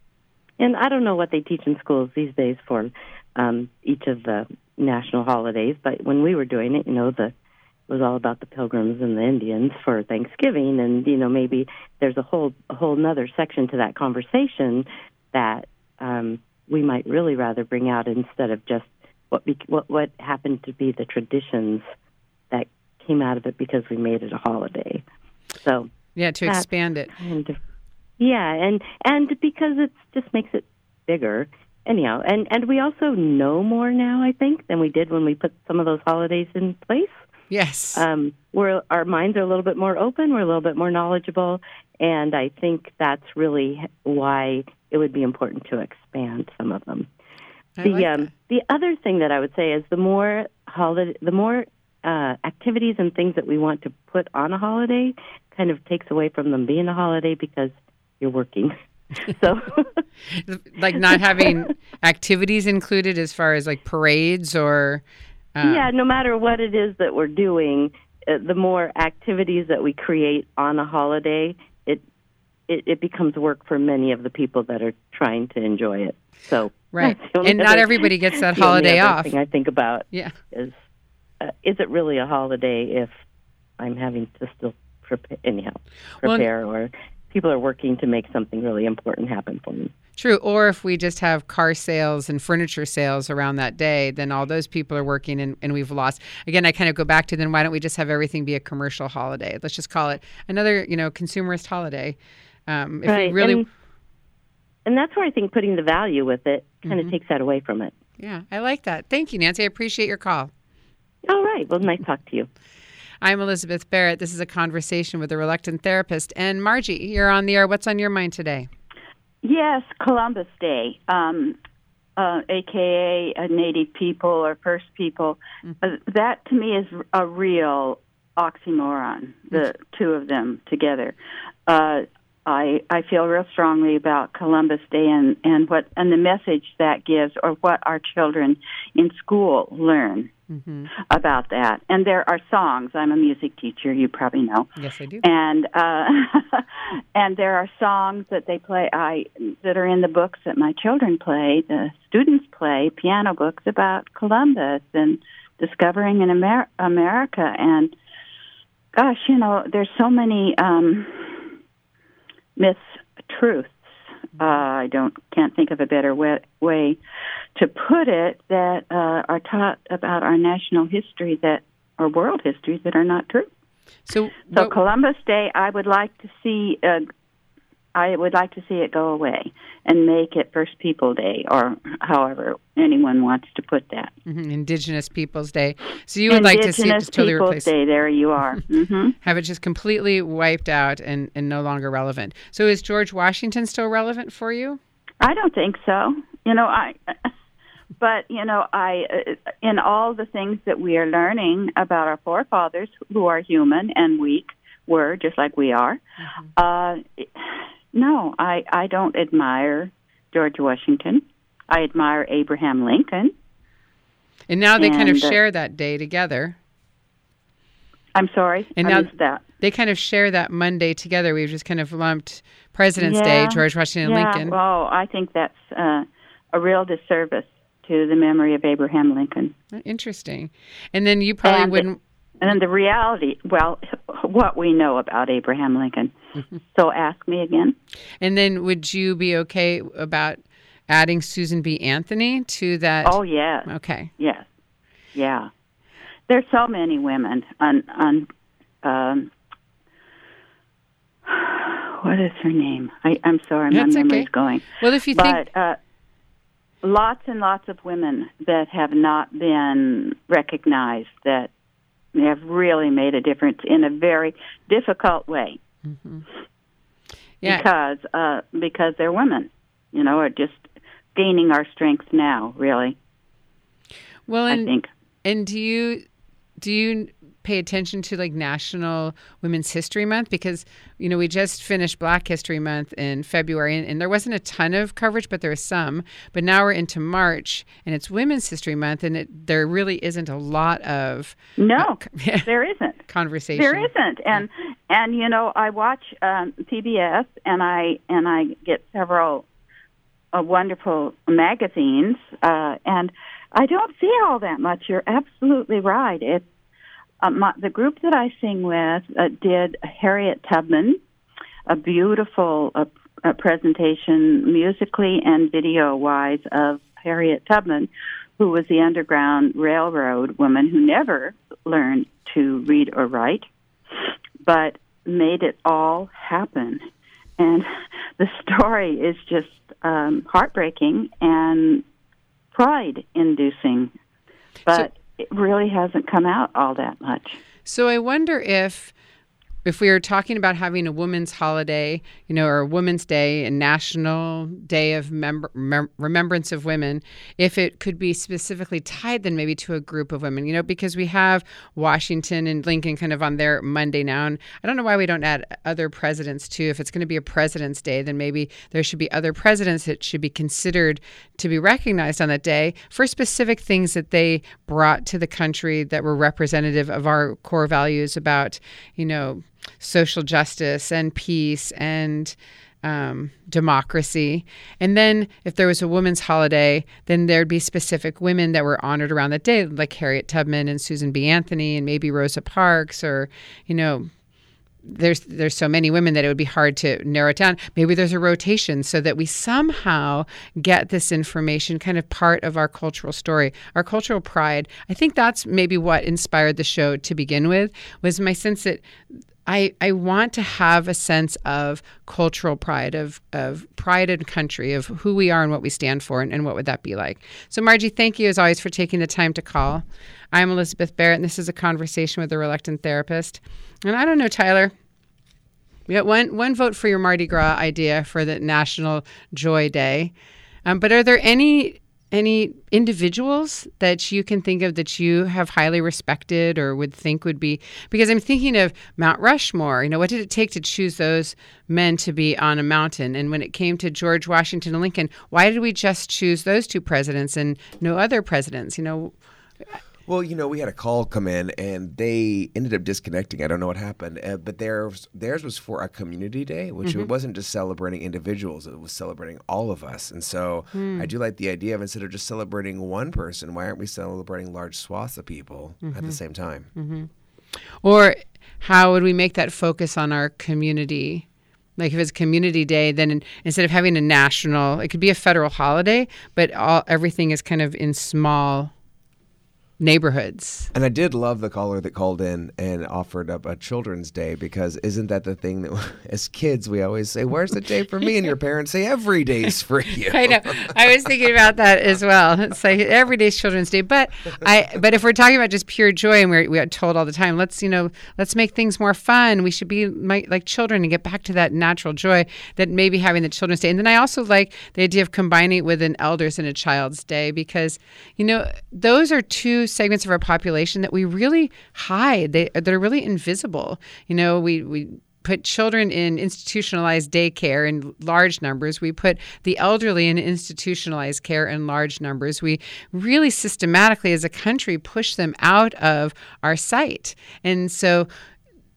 And I don't know what they teach in schools these days for um, each of the national holidays, but when we were doing it, you know, the It was all about the Pilgrims and the Indians for Thanksgiving, and you know maybe there's a whole a whole nother section to that conversation that um, we might really rather bring out instead of just what be, what what happened to be the traditions that came out of it because we made it a holiday. So yeah, to expand it. Kind of, yeah, and and because it just makes it bigger. Anyhow, and and we also know more now, I think, than we did when we put some of those holidays in place. Yes. Um, we're, our minds are a little bit more open. We're a little bit more knowledgeable. And I think that's really why it would be important to expand some of them. I the like um, that. the other thing that I would say is the more holiday, the more uh, activities and things that we want to put on a holiday kind of takes away from them being a holiday because you're working. So, like not having activities included as far as like parades or... Um, yeah, no matter what it is that we're doing, uh, the more activities that we create on a holiday, it, it it becomes work for many of the people that are trying to enjoy it. So right, and not other, everybody gets that holiday the off. Thing I think about yeah. is uh, is it really a holiday if I'm having to still prepare anyhow prepare well, or people are working to make something really important happen for me. True. Or if we just have car sales and furniture sales around that day, then all those people are working and, and we've lost. Again, I kind of go back to then why don't we just have everything be a commercial holiday? Let's just call it another, you know, consumerist holiday. Um, if right. we really... And, and that's where I think putting the value with it kind mm-hmm. of takes that away from it. Yeah, I like that. Thank you, Nancy. I appreciate your call. All right. Well, nice talk to you. I'm Elizabeth Barrett. This is a conversation with a reluctant therapist. And Margie, you're on the air. What's on your mind today? Yes, Columbus Day, um, uh, a k a. Native people or First People. Mm-hmm. Uh, that, to me, is a real oxymoron, the mm-hmm. two of them together. Uh, I I feel real strongly about Columbus Day and, and, what, and the message that gives or what our children in school learn mm-hmm. about that. And there are songs. I'm a music teacher, you probably know. Yes, I do. And uh, and there are songs that they play I that are in the books that my children play, the students play, piano books about Columbus and discovering in Amer- America. And gosh, you know, there's so many um, mistruths. Uh, I don't can't think of a better way, way to put it that uh, are taught about our national history that or world history that are not true. So, so what, Columbus Day, I would like to see. Uh, I would like to see it go away and make it First People Day, or however anyone wants to put that. Mm-hmm. Indigenous Peoples Day. So you would like to see it just totally replaced. Indigenous Peoples Day. There you are. Mm-hmm. Have it just completely wiped out and, and no longer relevant. So is George Washington still relevant for you? I don't think so. You know, I. But you know, I in all the things that we are learning about our forefathers, who are human and weak, were just like we are. Mm-hmm. Uh, no, I, I don't admire George Washington. I admire Abraham Lincoln. And now they and, kind of uh, share that day together. I'm sorry, and I now, missed that. they kind of share that Monday together. We've just kind of lumped President's Yeah. Day, George Washington yeah. Lincoln. Oh, I think that's uh, a real disservice to the memory of Abraham Lincoln. Interesting. And then you probably And wouldn't. And then the reality, well, what we know about Abraham Lincoln. So ask me again. And then would you be okay about adding Susan B. Anthony to that? Oh, yes. Okay. Yes. Yeah. There's so many women on, on um, what is her name? I, I'm sorry, my That's memory's okay. going. Well, if you but, think... uh, lots and lots of women that have not been recognized that have really made a difference in a very difficult way. Mm-hmm. Yeah. Because uh, because they're women, you know, are just gaining our strength now, really. Well, and, I think. And do you do you pay attention to like National Women's History Month? Because, you know, we just finished Black History Month in February, and, and there wasn't a ton of coverage, but there was some. But now we're into March, and it's Women's History Month, and it, there really isn't a lot of no, uh, there isn't conversation. There isn't, and and you know, I watch um, P B S, and I and I get several uh, wonderful magazines, uh, and I don't see all that much. You're absolutely right. It's Uh, my, the group that I sing with uh, did Harriet Tubman, a beautiful uh, uh, presentation musically and video-wise of Harriet Tubman, who was the Underground Railroad woman who never learned to read or write, but made it all happen. And the story is just um, heartbreaking and pride-inducing, but... So- it really hasn't come out all that much. So I wonder if if we were talking about having a women's holiday, you know, or a Women's Day, a National Day of Mem- Mem- Remembrance of Women, if it could be specifically tied then maybe to a group of women, you know, because we have Washington and Lincoln kind of on their Monday now. And I don't know why we don't add other presidents too. If it's going to be a President's Day, then maybe there should be other presidents that should be considered to be recognized on that day for specific things that they brought to the country that were representative of our core values about, you know, social justice and peace and um, democracy. And then if there was a women's holiday, then there'd be specific women that were honored around that day, like Harriet Tubman and Susan B. Anthony and maybe Rosa Parks, or, you know, there's there's so many women that it would be hard to narrow it down. Maybe there's a rotation so that we somehow get this information kind of part of our cultural story, our cultural pride. I think that's maybe what inspired the show to begin with, was my sense that I, I want to have a sense of cultural pride, of, of pride in country, of who we are and what we stand for, and, and what would that be like. So, Margie, thank you as always for taking the time to call. I'm Elizabeth Barrett, and this is A Conversation with a Reluctant Therapist. And I don't know, Tyler, we got one, one vote for your Mardi Gras idea for the National Joy Day. Um, but are there any... Any individuals that you can think of that you have highly respected or would think would be, because I'm thinking of Mount Rushmore, you know, what did it take to choose those men to be on a mountain? And when it came to George Washington and Lincoln, why did we just choose those two presidents and no other presidents? You know, Well, you know, we had a call come in, and they ended up disconnecting. I don't know what happened, uh, but theirs theirs was for a community day, which mm-hmm. it wasn't just celebrating individuals; it was celebrating all of us. And so, mm. I do like the idea of, instead of just celebrating one person, why aren't we celebrating large swaths of people mm-hmm. at the same time? Mm-hmm. Or how would we make that focus on our community? Like if it's Community Day, then in, instead of having a national, it could be a federal holiday, but all everything is kind of in small neighborhoods. And I did love the caller that called in and offered up a Children's Day, because isn't that the thing that as kids we always say, where's the day for me? And your parents say, every day's for you. I know. I was thinking about that as well. It's like every day's Children's Day. But I but if we're talking about just pure joy, and we're we are told all the time, let's, you know, let's make things more fun. We should be my, like children and get back to that natural joy, that maybe having the Children's Day. And then I also like the idea of combining it with an Elders and a Child's Day, because, you know, those are two segments of our population that we really hide. They they're really invisible. You know, we we put children in institutionalized daycare in large numbers. We put the elderly in institutionalized care in large numbers. We really systematically as a country push them out of our sight. And so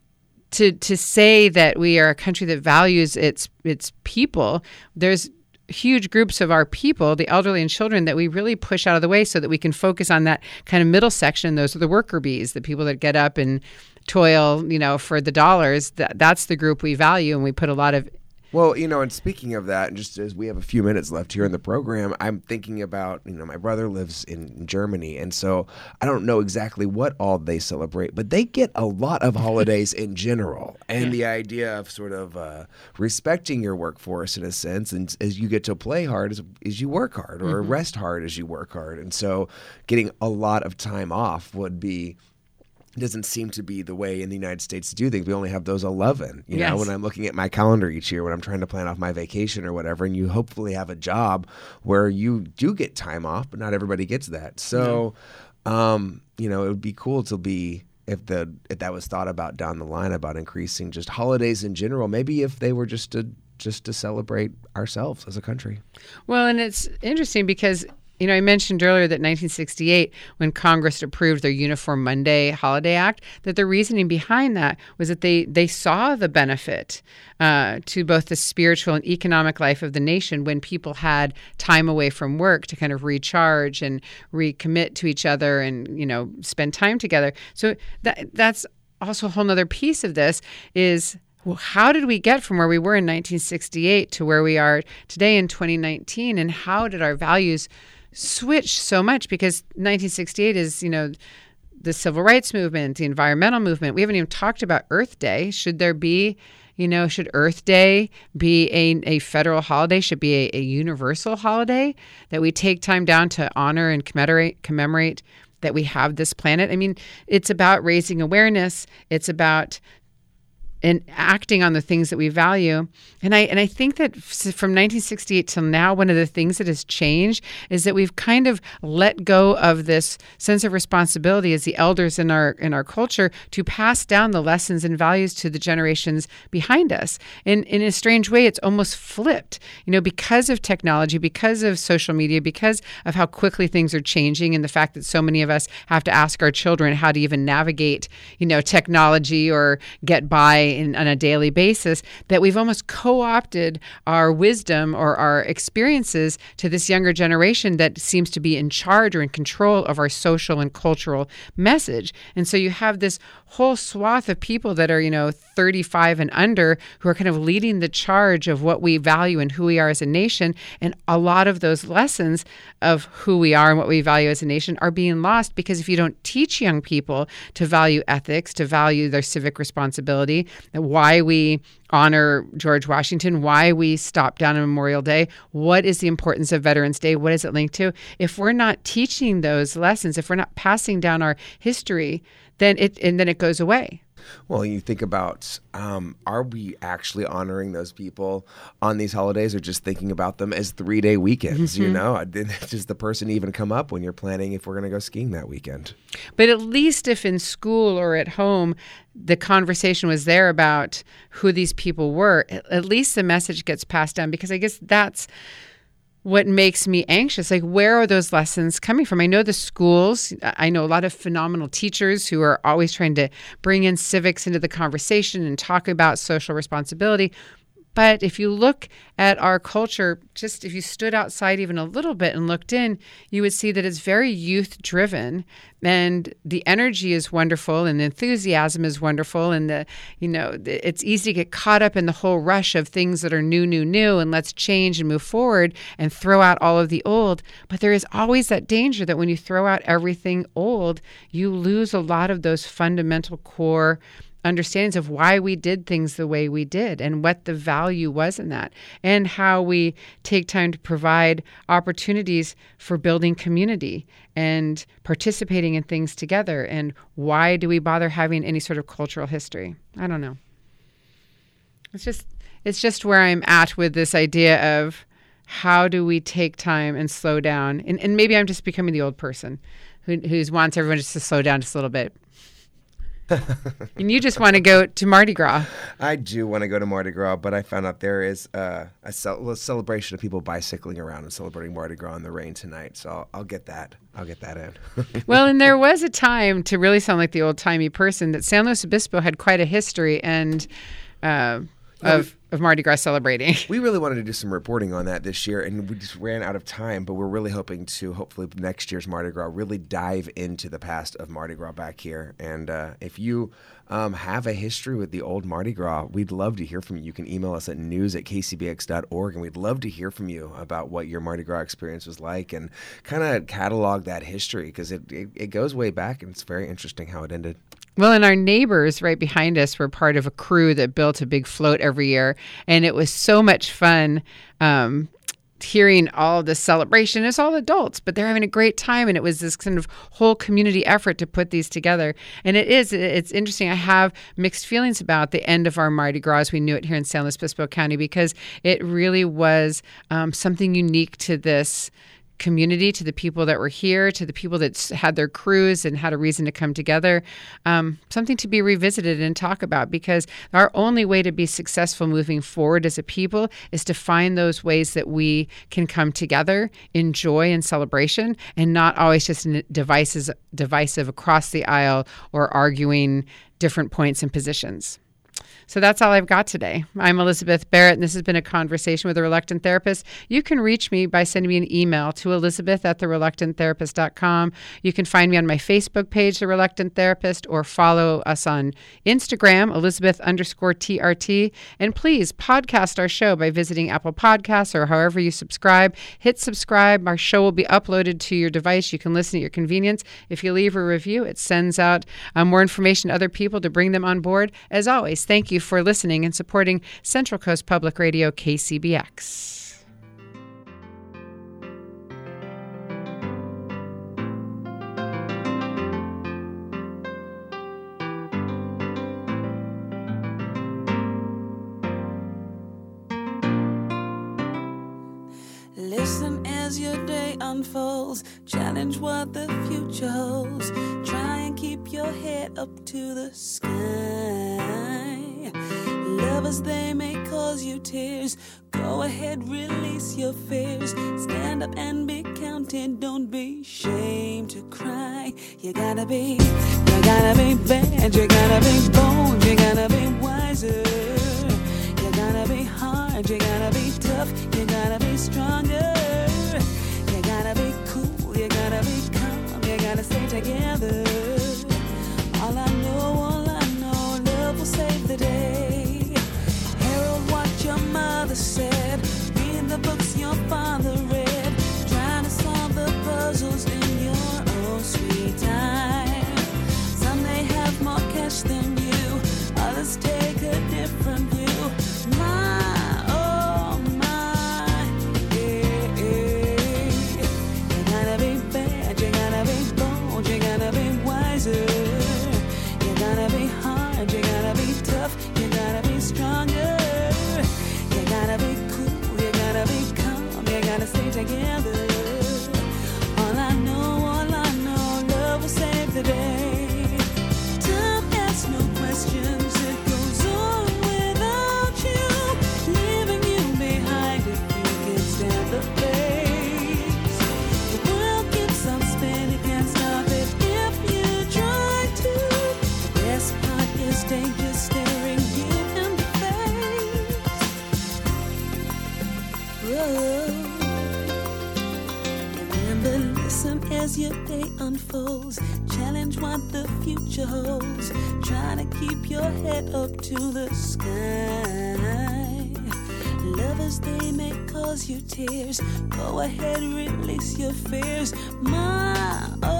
to to say that we are a country that values its its people, there's huge groups of our people, the elderly and children, that we really push out of the way so that we can focus on that kind of middle section. Those are the worker bees, the people that get up and toil, you know, for the dollars. That that's the group we value, and we put a lot of. Well, you know, and speaking of that, and just as we have a few minutes left here in the program, I'm thinking about, you know, my brother lives in Germany, and so I don't know exactly what all they celebrate, but they get a lot of holidays in general. And yeah. the idea of sort of uh, respecting your workforce in a sense, and as you get to play hard as, as you work hard, or mm-hmm. rest hard as you work hard. And so getting a lot of time off would be doesn't seem to be the way in the United States to do things. We only have those eleven, you yes. know, when I'm looking at my calendar each year, when I'm trying to plan off my vacation or whatever, and you hopefully have a job where you do get time off, but not everybody gets that. So, no. um, you know, it would be cool to be, if the if that was thought about down the line about increasing just holidays in general, maybe if they were just to just to celebrate ourselves as a country. Well, and it's interesting because, you know, I mentioned earlier that nineteen sixty-eight, when Congress approved their Uniform Monday Holiday Act, that the reasoning behind that was that they, they saw the benefit uh, to both the spiritual and economic life of the nation when people had time away from work to kind of recharge and recommit to each other and, you know, spend time together. So that that's also a whole nother piece of this is, well, how did we get from where we were in nineteen sixty-eight to where we are today in twenty nineteen? And how did our values switch so much? Because nineteen sixty-eight is, you know, the civil rights movement, the environmental movement. We haven't even talked about Earth Day. Should there be, you know, should Earth Day be a, a federal holiday? Should be a, a universal holiday that we take time down to honor and commemorate, commemorate that we have this planet? I mean, it's about raising awareness. It's about and acting on the things that we value. And I and I think that from nineteen sixty-eight till now, one of the things that has changed is that we've kind of let go of this sense of responsibility as the elders in our in our culture to pass down the lessons and values to the generations behind us. And in a strange way, it's almost flipped, you know, because of technology, because of social media, because of how quickly things are changing, and the fact that so many of us have to ask our children how to even navigate, you know, technology or get by In, on a daily basis, that we've almost co-opted our wisdom or our experiences to this younger generation that seems to be in charge or in control of our social and cultural message. And so you have this whole swath of people that are, you know, thirty-five and under who are kind of leading the charge of what we value and who we are as a nation. And a lot of those lessons of who we are and what we value as a nation are being lost, because if you don't teach young people to value ethics, to value their civic responsibility, why we honor George Washington, why we stop down on Memorial Day, what is the importance of Veterans Day, what is it linked to? If we're not teaching those lessons, if we're not passing down our history, then it and then it goes away. Well, you think about, um, are we actually honoring those people on these holidays, or just thinking about them as three-day weekends? Mm-hmm. You know, does the person even come up when you're planning if we're going to go skiing that weekend? But at least if in school or at home, the conversation was there about who these people were, at least the message gets passed down, because I guess that's what makes me anxious. Like, where are those lessons coming from? I know the schools, I know a lot of phenomenal teachers who are always trying to bring in civics into the conversation and talk about social responsibility. But if you look at our culture, just if you stood outside even a little bit and looked in, you would see that it's very youth driven, and the energy is wonderful and the enthusiasm is wonderful. And the, you know, it's easy to get caught up in the whole rush of things that are new, new, new, and let's change and move forward and throw out all of the old. But there is always that danger that when you throw out everything old, you lose a lot of those fundamental core understandings of why we did things the way we did and what the value was in that, and how we take time to provide opportunities for building community and participating in things together. And why do we bother having any sort of cultural history? I don't know. It's just it's just where I'm at with this idea of how do we take time and slow down. And, and maybe I'm just becoming the old person who who wants everyone just to slow down just a little bit. And you just want to go to Mardi Gras. I do want to go to Mardi Gras, but I found out there is uh, a, cel- a celebration of people bicycling around and celebrating Mardi Gras in the rain tonight. So I'll, I'll get that. I'll get that in. Well, and there was a time, to really sound like the old-timey person, that San Luis Obispo had quite a history and uh, of of Mardi Gras celebrating. We really wanted to do some reporting on that this year, and we just ran out of time, but we're really hoping to, hopefully next year's Mardi Gras, really dive into the past of Mardi Gras back here. And uh, if you um, have a history with the old Mardi Gras, we'd love to hear from you. You can email us at news at k c b x dot org, and we'd love to hear from you about what your Mardi Gras experience was like and kind of catalog that history, because it, it, it goes way back, and it's very interesting how it ended. Well, and our neighbors right behind us were part of a crew that built a big float every year. And it was so much fun um, hearing all the celebration. It's all adults, but they're having a great time. And it was this kind of whole community effort to put these together. And it is, it's interesting. I have mixed feelings about the end of our Mardi Gras as we knew it here in San Luis Obispo County, because it really was um, something unique to this community, to the people that were here, to the people that had their crews and had a reason to come together. Um, something to be revisited and talk about, because our only way to be successful moving forward as a people is to find those ways that we can come together in joy and celebration, and not always just in devices, divisive across the aisle or arguing different points and positions. So that's all I've got today. I'm Elizabeth Barrett, and this has been a conversation with a reluctant therapist. You can reach me by sending me an email to elizabeth at the reluctant therapist dot com. You can find me on my Facebook page, The Reluctant Therapist, or follow us on Instagram, Elizabeth underscore T R T. And please podcast our show by visiting Apple Podcasts or however you subscribe. Hit subscribe. Our show will be uploaded to your device. You can listen at your convenience. If you leave a review, it sends out uh, more information to other people to bring them on board. As always, thank you for listening and supporting Central Coast Public Radio, K C B X. Listen as your day unfolds, challenge what the future holds, try and keep your head up to the sky. Lovers, they may cause you tears, go ahead, release your fears, stand up and be counted, don't be ashamed to cry. You gotta be, you gotta be bad, you gotta be bold, you gotta be wiser, you gotta be hard, you gotta be tough, you gotta be stronger, you gotta be cool, you gotta be calm, you gotta stay together. All I know, all I know, love will save the day. Herald what your mother said, read the books your father read, trying to solve the puzzles in your own sweet time. Some may have more cash than you, others take a different view. My, oh my, yeah, yeah. You gotta be bad, you gotta be bold, you gotta be wiser, you gotta be hard, you gotta be tough, you gotta be stronger, you gotta be cool, you gotta be calm, you gotta stay together. All I know, all I know, love will save the day. Time asks no questions, it goes on without you, leaving you behind if you can stand the pace. The world keeps on spinning, can't stop it if you try to. The best part is danger staring you in the face. Whoa. Remember, listen as your day unfolds, challenge what the future holds, try to keep your head up to the sky. Lovers, they may cause you tears, go ahead, release your fears. My, oh